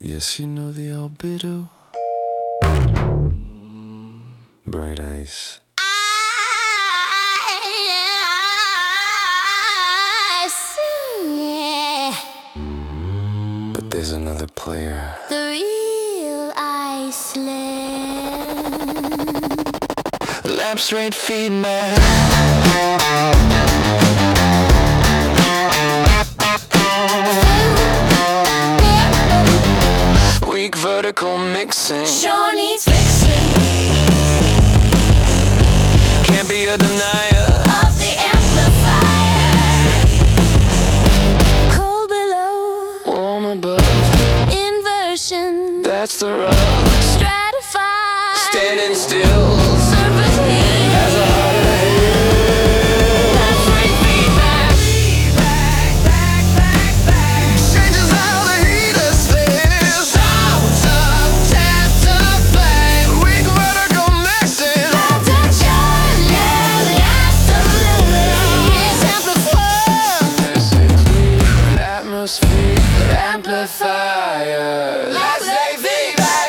Yes, you know the albedo. Bright eyes. I see But there's another player. the real Iceland. Lapse rate feedback. Weak vertical mixing. Sure needs fixing. Can't be a denier Of the amplifier. Cold below. warm above. Inversion. That's the rub. Stratified. Standing still. Surface heat. Has a heart of Lapse rate feedback. changes how the heater spins. Sounds up, taps up, flame. Weak vertical mixing. Attention, yeah, absolutely. It's amplified. Atmosphere amplifier. Let's say feedback.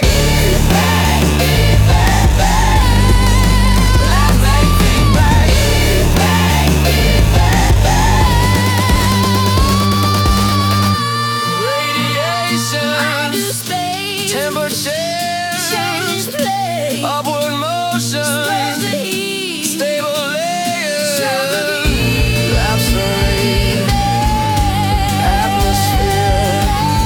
Radiation, Space. temperature, Changes place. upward motion, Spreads the heat. stable layers, Show the heat. lapse rate, atmosphere,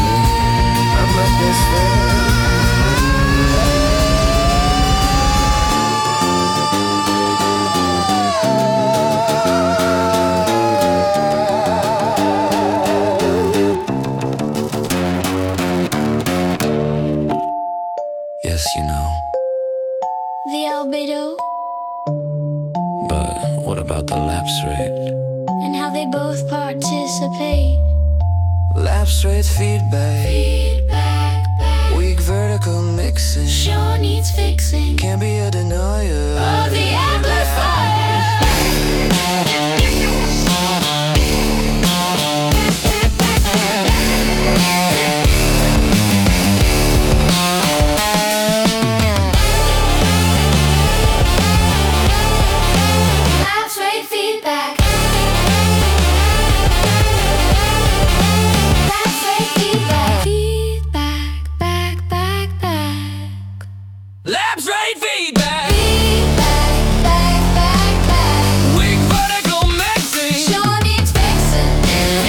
yes, you know, The albedo but what about the lapse rate? and how they both participate. Lapse rate feedback, Feedback back. weak vertical mixing. Sure needs fixing. Can't be a denier Of the amplifier. Lapse rate feedback. Lapse rate feedback. Feedback, back. Lapse rate feedback, Feedback, back. weak vertical mixing. Sure needs fixing.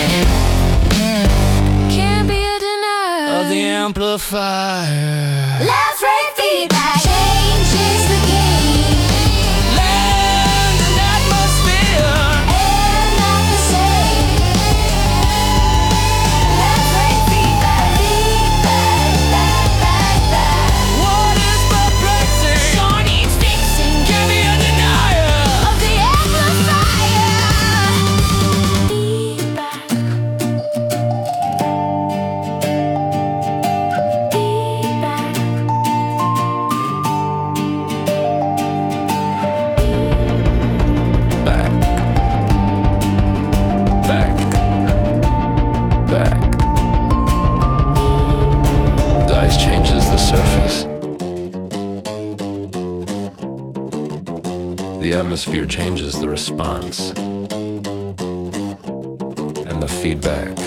Can't be a denier. Of the amplifier. Lapse rate feedback changes the game. Land and atmosphere. And not the same. Lapse rate feedback. Back. What is perplexing? Sure needs fixing. Can't be a denier. Of the amplifier. Feedback. Back. The ice changes the surface. The atmosphere changes the response. And the feedback